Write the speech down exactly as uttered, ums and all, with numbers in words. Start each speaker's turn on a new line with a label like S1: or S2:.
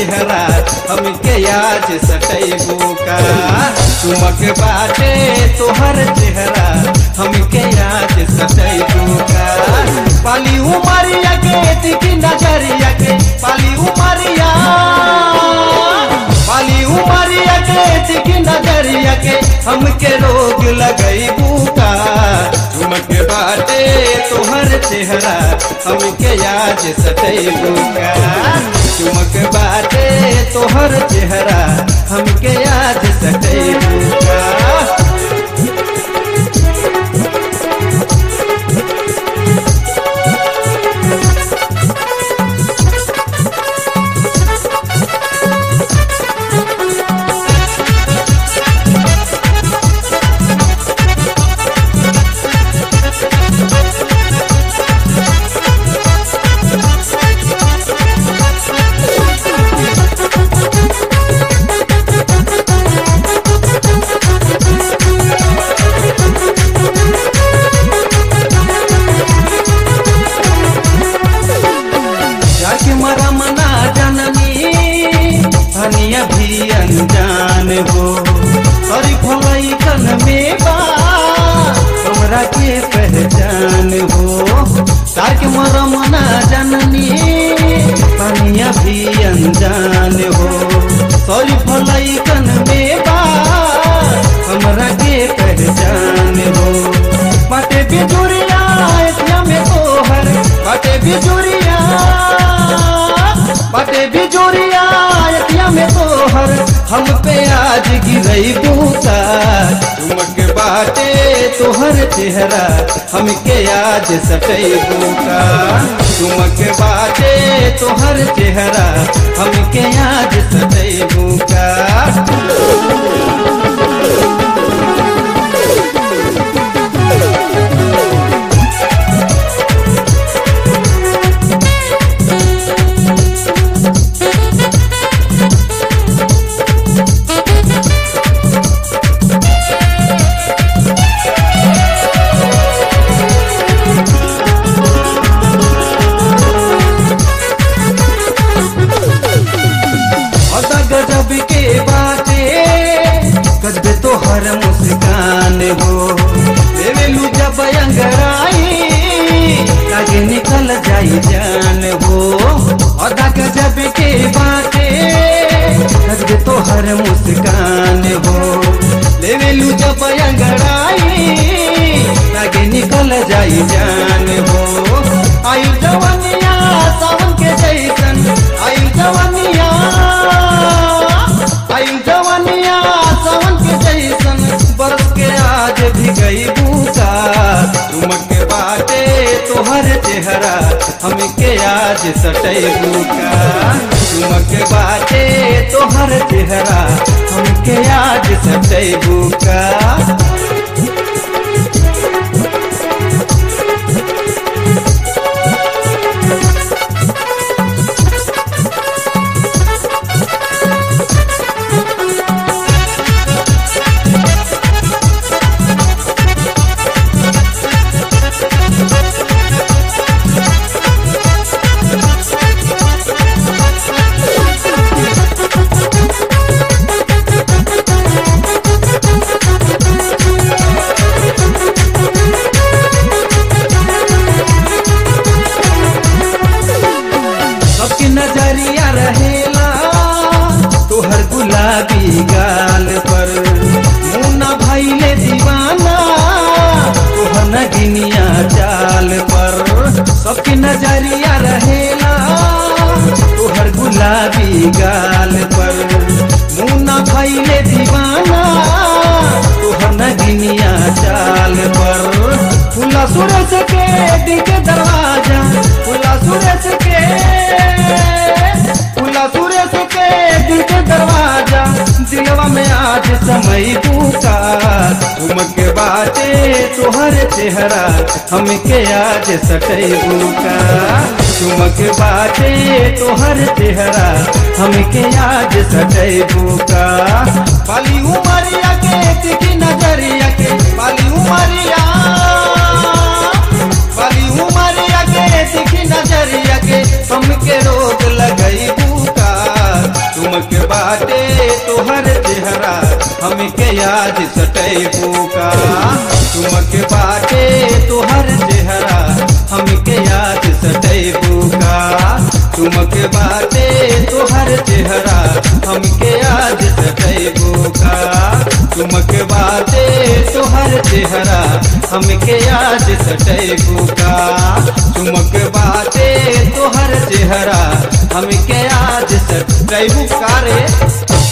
S1: चेहरा हमके आज सटैबू का। चुमक बाटे तोहर चेहरा हमके आज सटैबू का। पाली उमरिया के तिकी नजरिया के पाली उमरिया पाली उमरिया के तिकी नजरिया के हमके रोग लगैबू का। चुमक बाटे तोहर चेहरा हमके आज सटैबू का। चुमक बाटे तोहर चेहरा हमके आज सटैबू का। मरमना जननी धनिया भी अनजान हो और भलाई कन में बा हमरा के पहचान हो। ताकि मरमना जननी धनिया भी अनजान हो और भलाई कन में बा हमरा के पहचान हो। बाटे बिजुरिया एतिया में तोहर बाटे बिजुरिया बाटे बिजोरिया एतिया में तोहर हम पे आज गिरैबू का। चुमक बाटे तोहर चेहरा हमके आज सटैबू का। चुमक बाटे तोहर चेहरा हमके आज सटैबू का। गजब के बाटे गजबे तोहर मुस्कान हो देवेलू जब अंगराई आगे निकल जाई जान हो। अदा गजब के बाटे गजबे तोहर मुस्कान हो देवेलू जब अंगराई आगे निकल जाई जान हो। आयु जवानिया सावन के जैसन आयु जवानिया आयु जवानिया सावन के जैसन बरस के आज भी गईबू का। चुमक बाटे तोहर चेहरा हमके आज सटैबू का। चुमक बाटे तोहर चेहरा हमके आज सटैबू का। नजरिया रहेला तोहर गुलाबी गाल पर मुन्ना भइले दीवाना तोहर नगिनिया चाल पर। सबकी नजरिया रहेला तोहर गुलाबी गाल पर मुन्ना भइले दीवाना तोहर नगिनिया चाल पर। खुला सूरज के दिल के दरवाजा खुला सूरज के खुला सूरज के दिल के दरवाजा दिलवा में आज समय पूका। चुमक बाटे तोहर चेहरा हमके आज सटैबू का। चुमक बाटे तोहर चेहरा हमके आज सटैबू का। पाली उमरिया के तिकी नजरिया के पाली उमरिया पाली उमरिया के तिकी नजरिया के हमके रोग लगैबू का। चुमक बाटे तोहर चेहरा हमके आज सटैबू का चुमक बाटे तोहर चेहरा हमके आज सटैबू का चुमक बाटे तोहर चेहरा हमके आज सटैबू का रे।